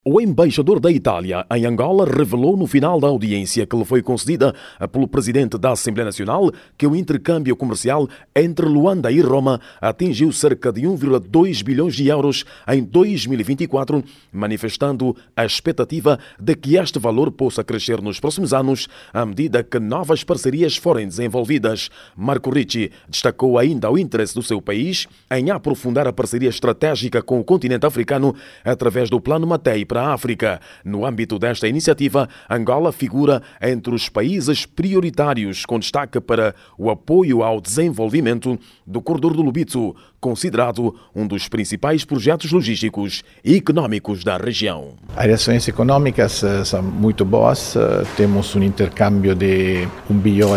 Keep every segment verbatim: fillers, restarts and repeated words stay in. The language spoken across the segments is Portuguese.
O embaixador da Itália em Angola revelou no final da audiência que lhe foi concedida pelo presidente da Assembleia Nacional que o intercâmbio comercial entre Luanda e Roma atingiu cerca de um vírgula dois bilhões de euros em dois mil e vinte e quatro, manifestando a expectativa de que este valor possa crescer nos próximos anos à medida que novas parcerias forem desenvolvidas. Marco Ricci destacou ainda o interesse do seu país em aprofundar a parceria estratégica com o continente africano através do Plano Mattei para a África. No âmbito desta iniciativa, Angola figura entre os países prioritários, com destaque para o apoio ao desenvolvimento do Corredor do Lobito, considerado um dos principais projetos logísticos e econômicos da região. As relações econômicas uh, são muito boas. Uh, temos um intercâmbio de um bilhão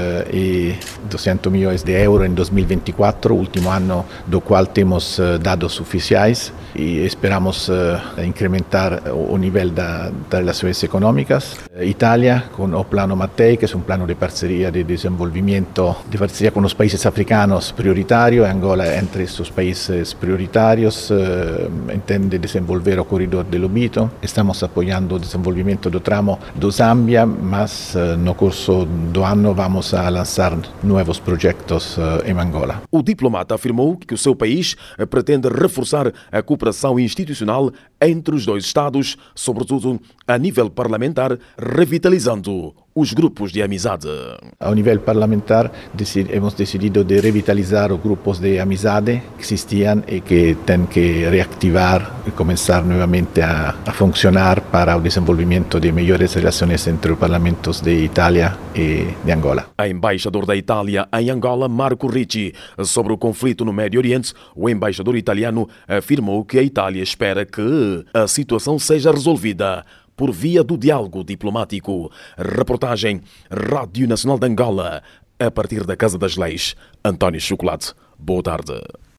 e duzentos milhões de euros em dois mil e vinte e quatro, último ano do qual temos uh, dados oficiais, e esperamos uh, incrementar o nível das relações econômicas. Uh, Itália, com o Plano Mattei, que é um plano de parceria de desenvolvimento, de parceria com os países africanos prioritário. Angola é entre esses países prioritários, uh, entende desenvolver o Corredor do Lobito. Estamos apoiando o desenvolvimento do tramo do Zâmbia, mas uh, no curso do ano vamos a lançar novos projetos uh, em Angola. O diplomata afirmou que o seu país pretende reforçar a cooperação institucional entre os dois Estados, sobretudo a nível parlamentar, revitalizando os grupos de amizade. Ao nível parlamentar, hemos decidido de revitalizar os grupos de amizade que existiam e que têm que reactivar e começar novamente a, a funcionar para o desenvolvimento de melhores relações entre os parlamentos de Itália e de Angola. A embaixador da Itália em Angola, Marco Ricci, sobre o conflito no Médio Oriente, o embaixador italiano afirmou que a Itália espera que a situação seja resolvida por via do diálogo diplomático. Reportagem Rádio Nacional de Angola, a partir da Casa das Leis. António Chocolate. Boa tarde.